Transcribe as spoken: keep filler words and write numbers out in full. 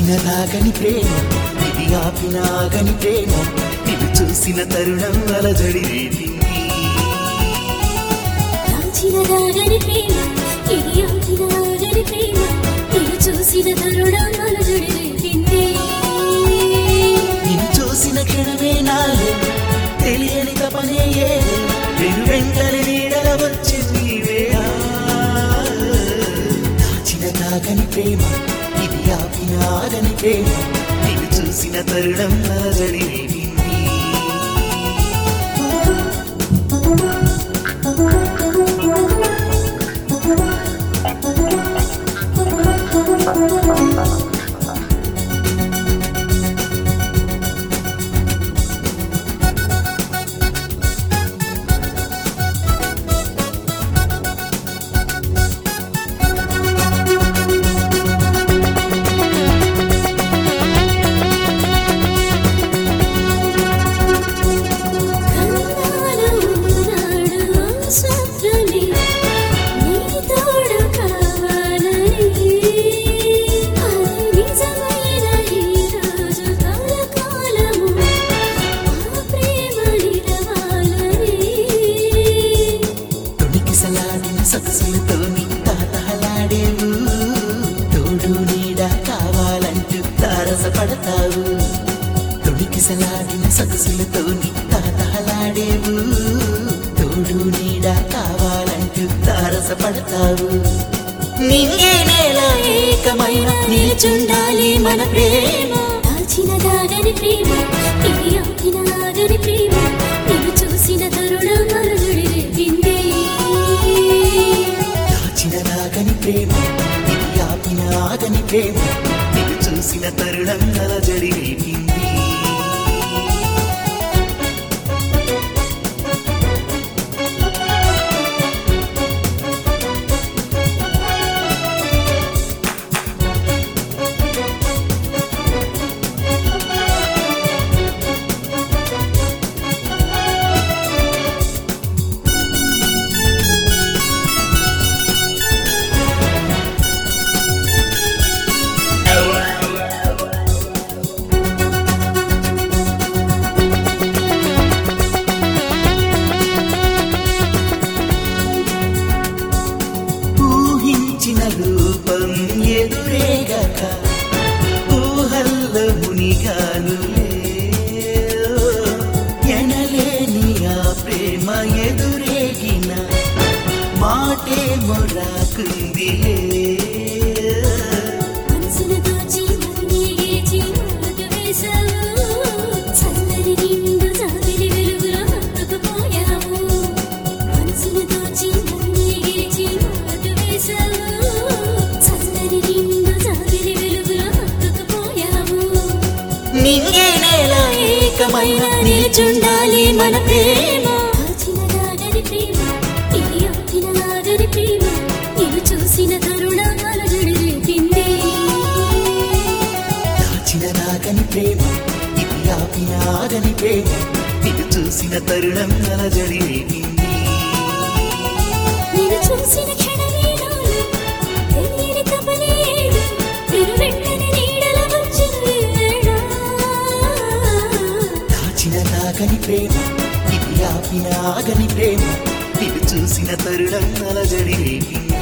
దాచినదాగని ప్రేమ ఇది ఆపినాగని ప్రేమ నిన్ను చూసిన తరుణం అలజడి రేపింది. దాచినదాగని ప్రేమ ఇది ఆపినాగని ప్రేమ నిన్ను చూసిన తరుణం అలజడి రేపింది. నిన్ను చూసిన క్షణమే నాలో తెలియని తపనే ఏదో వెను వెంటనే నీడల వచ్చింది వేళ. దాచినదాగని ప్రేమ ఇది ఆపినాగని ప్రేమ నిన్ను చూసిన తరుణం అలజడి రేపింది. సొగసులతోని తాతహలాడేవు తోడు నీడ కావాలంటూ తారసపడతావు. తొడికిసలాడిన సొగసులతోని తాతహలాడేవు తోడు నీడ కావాలంటూ తారసపడతావు. నింగే నేల ఏకమైన నిల్చుండాలి మన ప్రేమ. దాచినదాగని ప్రేమ ఇది ఆపినాగని ప్రేమ నిన్ను చూసిన తరుణం అలజడి రేపింది. దాచినదాగని ప్రేమ ఇది ఆపినాగని ప్రేమ నిన్ను చూసిన తరుణం అలజడి రేపింది. రూపం ఎదురేగక ఊహల్ల మునిగానులే ఎనలేని ఆ ప్రేమ ఎదురేగిన మాటే మొరాకుందిలే. నింగే నేల ఏకమైన నిల్చుండాలి మన ప్రేమ. దాచినదాగని ప్రేమ ఇది ఆపినాగని ప్రేమ నిన్ను చూసిన తరుణం అలజడి రేపింది. దాచినదాగని ప్రేమ ఇది ఆపినాగని ప్రేమ నిన్ను చూసిన తరుణం అలజడి రేపింది. నిన్ను చూసిన క్షణమే నాలో తెలియని తపనే ఏదో వెను వెంటనే నీడల వచ్చింది వేళ. దాచినదాగని ప్రేమ ఇది ఆపినాగని ప్రేమ నిన్ను చూసిన తరుణం అలజడి రేపింది.